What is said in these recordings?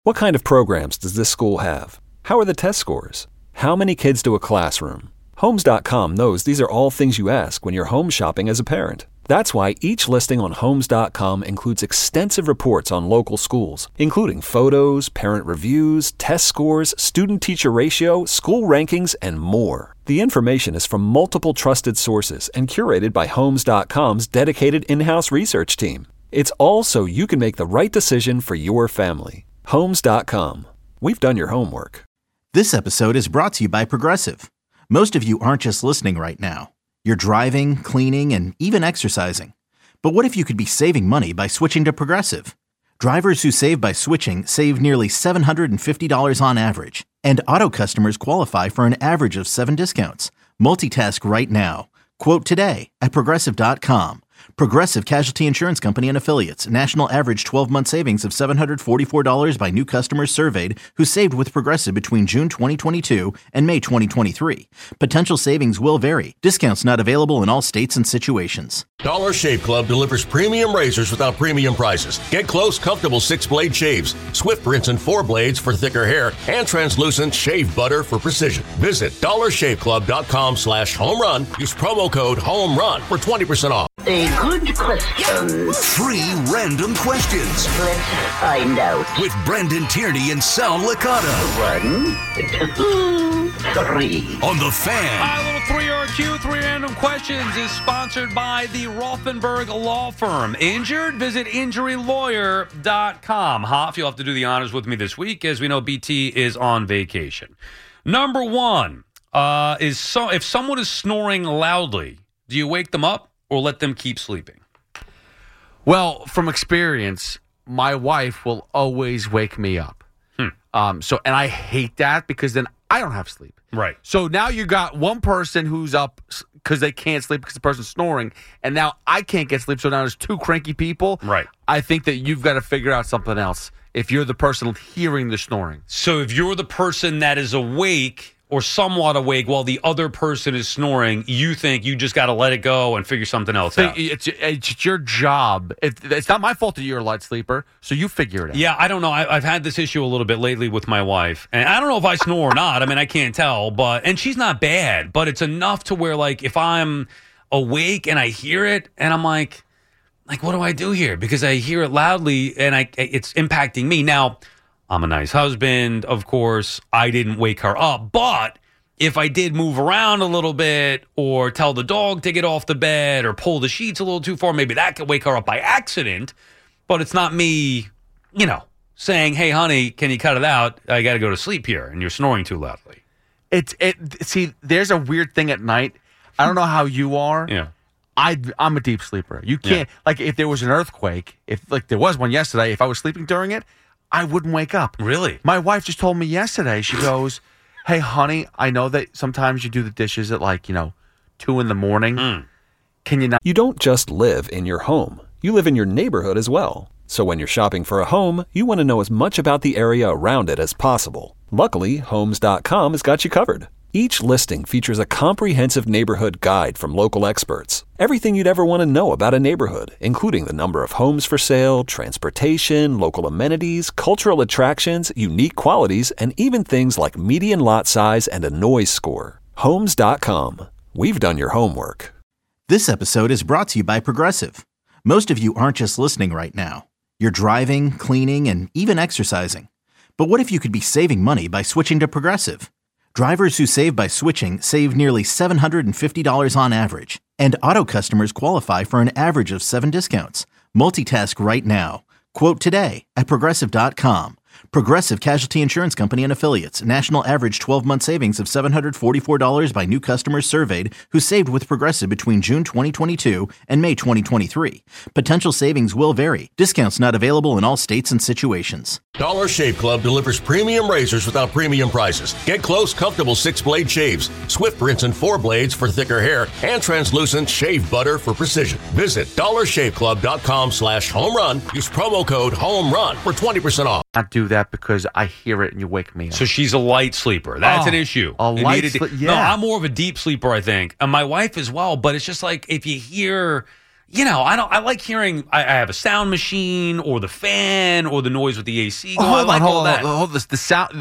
What kind of programs does this school have? How are the test scores? How many kids do a classroom? Homes.com knows these are all things you ask when you're home shopping as a parent. That's why each listing on Homes.com includes extensive reports on local schools, including photos, parent reviews, test scores, student-teacher ratio, school rankings, and more. The information is from multiple trusted sources and curated by Homes.com's dedicated in-house research team. It's all so you can make the right decision for your family. Homes.com. We've done your homework. This episode is brought to you by Progressive. Most of you aren't just listening right now. You're driving, cleaning, and even exercising. But what if you could be saving money by switching to Progressive? Drivers who save by switching save nearly $750 on average. And auto customers qualify for an average of 7 discounts. Multitask right now. Quote today at Progressive.com. Progressive Casualty Insurance Company and Affiliates. National average 12-month savings of $744 by new customers surveyed who saved with Progressive between June 2022 and May 2023. Potential savings will vary. Discounts not available in all states and situations. Dollar Shave Club delivers premium razors without premium prices. Get close, comfortable 6-blade shaves, swift rinse and 4 blades for thicker hair, and translucent shave butter for precision. Visit dollarshaveclub.com/home-run. Use promo code HOME-RUN for 20% off. A good question. 3 random questions. Let's find out. With Brendan Tierney and Sal Licata. 1, 2, 3. On The Fan. Our little 3RQ, 3 random questions is sponsored by the Rothenberg Law Firm. Injured? Visit injurylawyer.com. Hoff, you'll have to do the honors with me this week, as we know BT is on vacation. Number 1 is if someone is snoring loudly, do you wake them up or let them keep sleeping? Well, from experience, my wife will always wake me up. And I hate that because then I don't have sleep. Right. So now you got one person who's up because they can't sleep because the person's snoring, and now I can't get sleep. So now there's 2 cranky people. Right. I think that you've got to figure out something else if you're the person hearing the snoring. So if you're the person that is awake or somewhat awake while the other person is snoring, you think you just got to let it go and figure something else out. It's your job. It's not my fault that you're a light sleeper, so you figure it out. Yeah, I don't know. I've had this issue a little bit lately with my wife, and I don't know if I snore or not. I mean, I can't tell, and she's not bad, but it's enough to where, like, if I'm awake and I hear it, and I'm like, what do I do here? Because I hear it loudly, and it's impacting me. Now, I'm a nice husband, of course. I didn't wake her up. But if I did move around a little bit or tell the dog to get off the bed or pull the sheets a little too far, maybe that could wake her up by accident. But it's not me, saying, hey, honey, can you cut it out? I got to go to sleep here, and you're snoring too loudly. See, there's a weird thing at night. I don't know how you are. Yeah. I'm a deep sleeper. You can't, if there was an earthquake, if there was one yesterday, if I was sleeping during it, I wouldn't wake up. Really? My wife just told me yesterday, she goes, hey, honey, I know that sometimes you do the dishes at 2 in the morning. Can you not? You don't just live in your home. You live in your neighborhood as well. So when you're shopping for a home, you want to know as much about the area around it as possible. Luckily, Homes.com has got you covered. Each listing features a comprehensive neighborhood guide from local experts. Everything you'd ever want to know about a neighborhood, including the number of homes for sale, transportation, local amenities, cultural attractions, unique qualities, and even things like median lot size and a noise score. Homes.com. We've done your homework. This episode is brought to you by Progressive. Most of you aren't just listening right now. You're driving, cleaning, and even exercising. But what if you could be saving money by switching to Progressive? Drivers who save by switching save nearly $750 on average. And auto customers qualify for an average of 7 discounts. Multitask right now. Quote today at Progressive.com. Progressive Casualty Insurance Company and Affiliates. National average 12-month savings of $744 by new customers surveyed who saved with Progressive between June 2022 and May 2023. Potential savings will vary. Discounts not available in all states and situations. Dollar Shave Club delivers premium razors without premium prices. Get close, comfortable 6-blade shaves, swift rinse and 4 blades for thicker hair, and translucent shave butter for precision. Visit dollarshaveclub.com/home-run. Use promo code HOME-RUN for 20% off. Not do that because I hear it and you wake me up. So she's a light sleeper. That's an issue. A light sleeper? Yeah. No, I'm more of a deep sleeper, I think. And my wife as well. But it's just like if you hear, I like hearing. I have a sound machine or the fan or the noise with the AC. Oh, I like all that. Hold this. The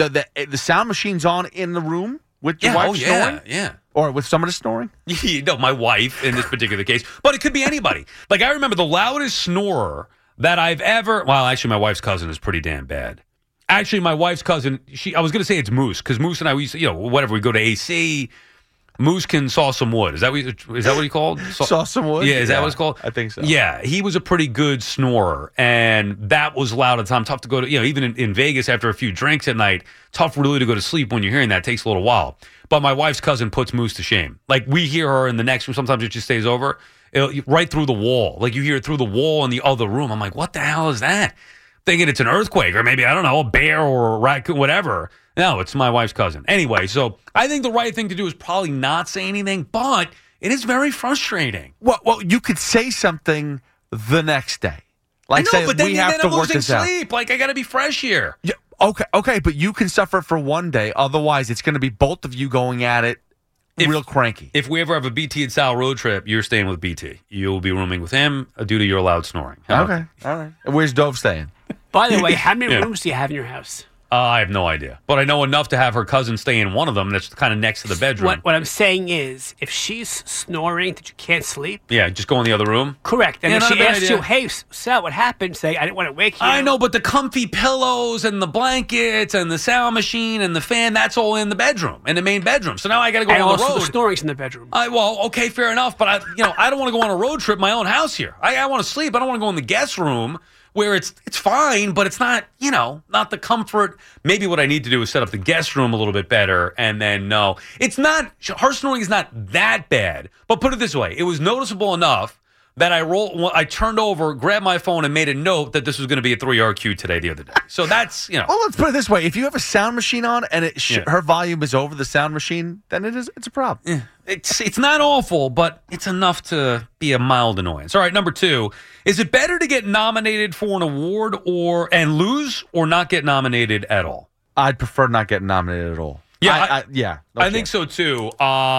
sound machine's on in the room with your wife snoring? Yeah. Or with somebody snoring? No, my wife in this particular case. But it could be anybody. Like, I remember the loudest snorer that I've ever... Well, actually, my wife's cousin is pretty damn bad. Actually, my wife's cousin, I was going to say it's Moose, because Moose and I, we used to, whatever, we go to AC... Moose can saw some wood. Is that what he called? Saw some wood? Yeah, is that what it's called? I think so. Yeah, he was a pretty good snorer, and that was loud at the time. Tough to go to, even in Vegas after a few drinks at night, tough really to go to sleep when you're hearing that. It takes a little while. But my wife's cousin puts Moose to shame. Like, we hear her in the next room. Sometimes it just stays over. Right through the wall. Like, you hear it through the wall in the other room. I'm like, what the hell is that? Thinking it's an earthquake or maybe, I don't know, a bear or a raccoon, whatever. No, it's my wife's cousin. Anyway, so I think the right thing to do is probably not say anything, but it is very frustrating. Well, you could say something the next day. Like, I know, say, but then, we have then to I'm work losing this out. sleep. Like, I got to be fresh here. Yeah, okay, but you can suffer for one day. Otherwise, it's going to be both of you going at it real cranky. If we ever have a BT and Sal road trip, you're staying with BT. You'll be rooming with him due to your loud snoring. Okay, all right. And where's Dove staying? By the way, how many rooms do you have in your house? I have no idea. But I know enough to have her cousin stay in one of them that's kind of next to the bedroom. What I'm saying is, if she's snoring that you can't sleep... Yeah, just go in the other room? Correct. And if not a she bad asks idea. you, hey, Sal, what happened? Say, I didn't want to wake you. I know, but the comfy pillows and the blankets and the sound machine and the fan, that's all in the bedroom, in the main bedroom. So now I got to go And on the also road. the snoring's in the bedroom. Okay, fair enough. But I don't want to go on a road trip in my own house here. I want to sleep. I don't want to go in the guest room where it's fine, but it's not, not the comfort. Maybe what I need to do is set up the guest room a little bit better. And then, no, it's not, her snoring is not that bad. But put it this way, it was noticeable enough that I turned over, grabbed my phone, and made a note that this was going to be a 3-yard cue today the other day. So that's, Well, let's put it this way. If you have a sound machine on and her volume is over the sound machine, then it's a problem. Yeah. It's not awful, but it's enough to be a mild annoyance. All right, number 2. Is it better to get nominated for an award and lose or not get nominated at all? I'd prefer not getting nominated at all. Yeah, I think so too.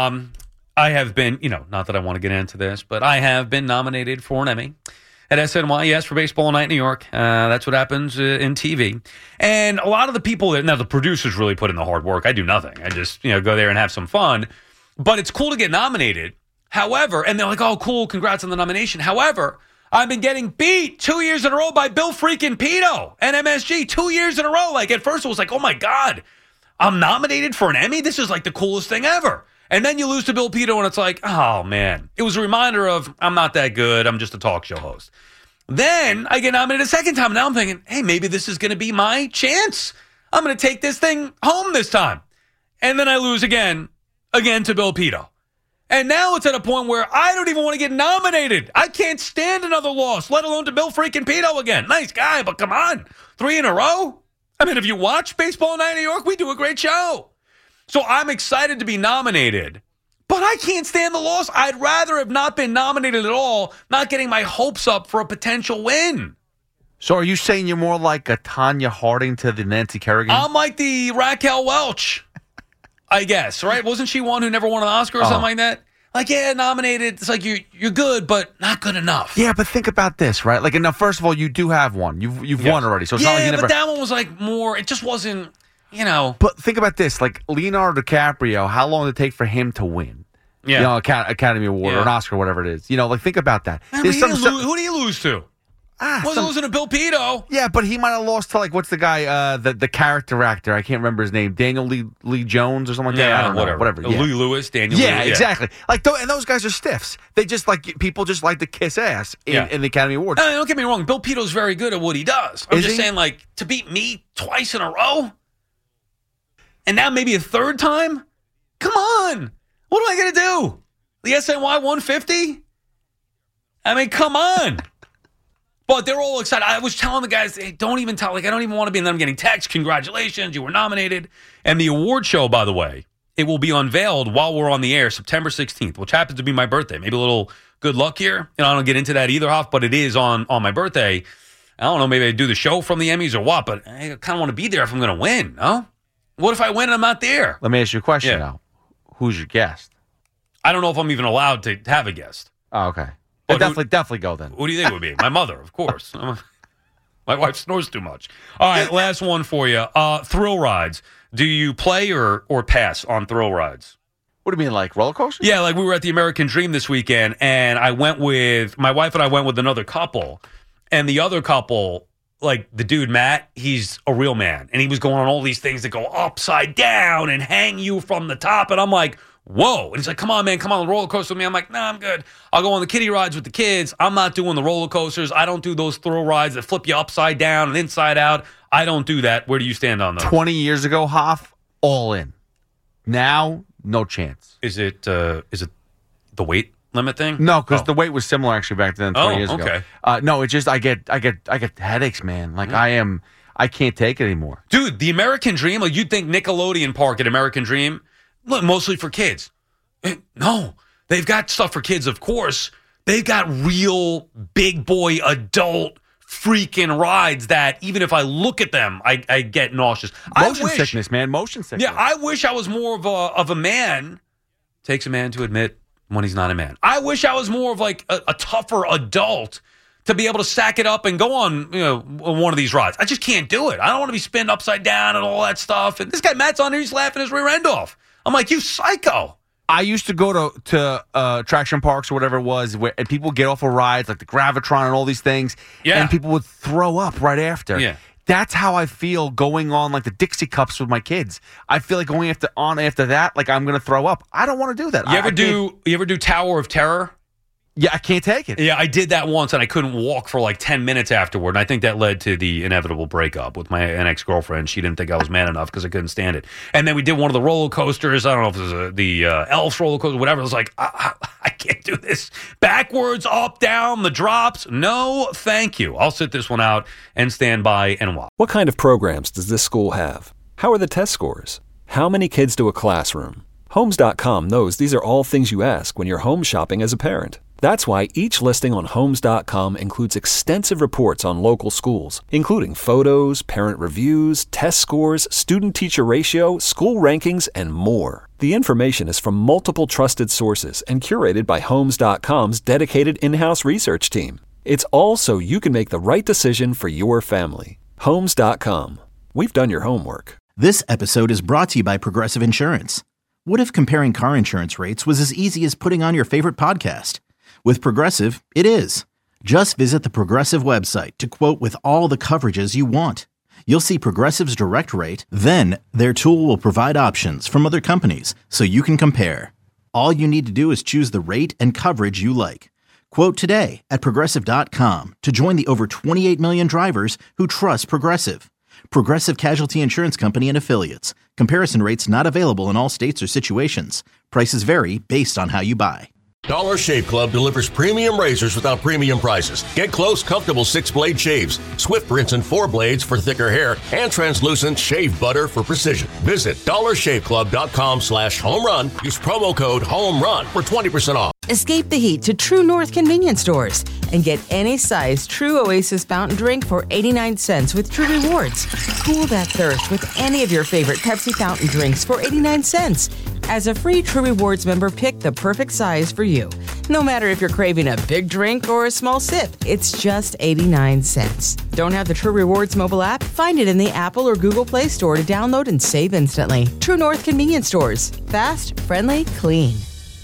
I have been, not that I want to get into this, but I have been nominated for an Emmy at SNY, yes, for Baseball Night in New York. That's what happens in TV. And a lot of the people now the producers really put in the hard work. I do nothing. I just, go there and have some fun. But it's cool to get nominated. However, and they're like, oh, cool, congrats on the nomination. However, I've been getting beat 2 years in a row by Bill freaking Pito and MSG 2 years in a row. Like, at first it was like, oh my God, I'm nominated for an Emmy? This is like the coolest thing ever. And then you lose to Bill Pito, and it's like, oh, man. It was a reminder of, I'm not that good. I'm just a talk show host. Then I get nominated a second time. Now I'm thinking, hey, maybe this is going to be my chance. I'm going to take this thing home this time. And then I lose again to Bill Pito. And now it's at a point where I don't even want to get nominated. I can't stand another loss, let alone to Bill freaking Pito again. Nice guy, but come on. 3 in a row? I mean, if you watch Baseball Night in New York, we do a great show. So I'm excited to be nominated, but I can't stand the loss. I'd rather have not been nominated at all, not getting my hopes up for a potential win. So are you saying you're more like a Tanya Harding to the Nancy Kerrigan? I'm like the Raquel Welch, I guess, right? Wasn't she one who never won an Oscar or something like that? Like, yeah, nominated. It's like you're good, but not good enough. Yeah, but think about this, right? Like, now, first of all, you do have one. You've won already. So it's not like you never... but that one was like more. It just wasn't, But think about this, like Leonardo DiCaprio. How long did it take for him to win? Yeah, Academy Award or an Oscar, whatever it is. Like, think about that. Man, who did he lose to? Wasn't losing to Bill Pito. Yeah, but he might have lost to, like, what's the guy, the character actor? I can't remember his name. Daniel Lee Jones or something like that? I don't know. Whatever. Yeah. Louis Lewis, Daniel Yeah, Lewis. exactly. Like, and those guys are stiffs. They just, like, people just like to kiss ass in the Academy Awards. Don't get me wrong. Bill Pito's very good at what he does. I'm just saying, like, to beat me twice in a row? And now maybe a third time? Come on. What am I going to do? The SNY 150? I mean, come on. But they're all excited. I was telling the guys, hey, don't even tell. Like, I don't even want to be. And then I'm getting texts. Congratulations, you were nominated. And the award show, by the way, it will be unveiled while we're on the air, September 16th, which happens to be my birthday. Maybe a little good luck here. I don't get into that either, Hoff, but it is on my birthday. I don't know, maybe I do the show from the Emmys or what, but I kind of want to be there if I'm going to win, no? What if I win and I'm not there? Let me ask you a question now. Who's your guest? I don't know if I'm even allowed to have a guest. Oh, okay. But definitely go then. Who do you think it would be? My mother, of course. My wife snores too much. All right, last one for you. Thrill rides. Do you play or pass on thrill rides? What do you mean, like roller coasters? Yeah, like we were at the American Dream this weekend, and my wife and I went with another couple, and the other couple, like the dude Matt, he's a real man, and he was going on all these things that go upside down and hang you from the top, and I'm like, whoa. And he's like, come on, man, come on the roller coaster with me. I'm like, nah, I'm good. I'll go on the kiddie rides with the kids. I'm not doing the roller coasters. I don't do those thrill rides that flip you upside down and inside out. I don't do that. Where do you stand on those? 20 years ago, Hoff, all in. Now, no chance. Is it the weight limit thing? No, because the weight was similar actually back then 20 years ago. Okay. No, it's just I get headaches, man. Like I can't take it anymore. Dude, the American Dream, like you'd think Nickelodeon Park at American Dream, look, mostly for kids. No, they've got stuff for kids, of course. They've got real big boy adult freaking rides that even if I look at them, I get nauseous. Motion sickness, man. Motion sickness. Yeah, I wish I was more of a man. Takes a man to admit when he's not a man. I wish I was more of like a tougher adult to be able to stack it up and go on one of these rides. I just can't do it. I don't want to be spinning upside down and all that stuff. And this guy Matt's on there, he's laughing his rear end off. I'm like, you psycho. I used to go to attraction parks or whatever it was, and people get off of rides like the Gravitron and all these things, and people would throw up right after. Yeah. That's how I feel going on like the Dixie Cups with my kids. I feel like going after that, like I'm going to throw up. I don't want to do that. You ever do Tower of Terror? Yeah, I can't take it. Yeah, I did that once, and I couldn't walk for like 10 minutes afterward, and I think that led to the inevitable breakup with my ex-girlfriend. She didn't think I was man enough because I couldn't stand it. And then we did one of the roller coasters. I don't know if it was the Elf roller coaster, whatever. I was like, I can't do this. Backwards, up, down, the drops. No, thank you. I'll sit this one out and stand by and watch. What kind of programs does this school have? How are the test scores? How many kids do a classroom? Homes.com knows these are all things you ask when you're home shopping as a parent. That's why each listing on Homes.com includes extensive reports on local schools, including photos, parent reviews, test scores, student-teacher ratio, school rankings, and more. The information is from multiple trusted sources and curated by Homes.com's dedicated in-house research team. It's all so you can make the right decision for your family. Homes.com. We've done your homework. This episode is brought to you by Progressive Insurance. What if comparing car insurance rates was as easy as putting on your favorite podcast? With Progressive, it is. Just visit the Progressive website to quote with all the coverages you want. You'll see Progressive's direct rate, then their tool will provide options from other companies so you can compare. All you need to do is choose the rate and coverage you like. Quote today at Progressive.com to join the over 28 million drivers who trust Progressive. Progressive Casualty Insurance Company and Affiliates. Comparison rates not available in all states or situations. Prices vary based on how you buy. Dollar Shave Club delivers premium razors without premium prices. Get close, comfortable 6-blade shaves, Swift rinse and 4 blades for thicker hair, and translucent shave butter for precision. Visit dollarshaveclub.com/home run. Use promo code HOMERUN for 20% off. Escape the heat to True North convenience stores and get any size True Oasis fountain drink for 89 cents with True Rewards. Cool that thirst with any of your favorite Pepsi fountain drinks for 89 cents. As a free True Rewards member, pick the perfect size for you. No matter if you're craving a big drink or a small sip, it's just 89 cents. Don't have the True Rewards mobile app? Find it in the Apple or Google Play Store to download and save instantly. True North convenience stores. Fast, friendly, clean.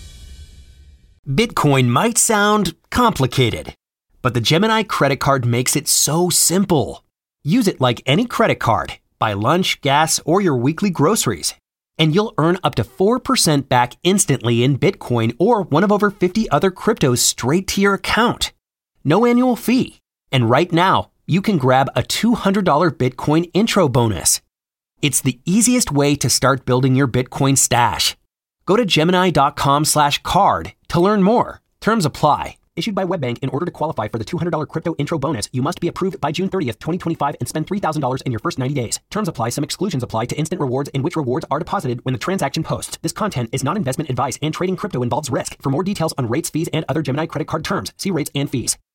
Bitcoin might sound complicated, but the Gemini credit card makes it so simple. Use it like any credit card. Buy lunch, gas, or your weekly groceries. And you'll earn up to 4% back instantly in Bitcoin or one of over 50 other cryptos straight to your account. No annual fee. And right now, you can grab a $200 Bitcoin intro bonus. It's the easiest way to start building your Bitcoin stash. Go to Gemini.com/card to learn more. Terms apply. Issued by WebBank. In order to qualify for the $200 crypto intro bonus, you must be approved by June 30th, 2025 and spend $3,000 in your first 90 days. Terms apply. Some exclusions apply to instant rewards in which rewards are deposited when the transaction posts. This content is not investment advice and trading crypto involves risk. For more details on rates, fees, and other Gemini credit card terms, see rates and fees.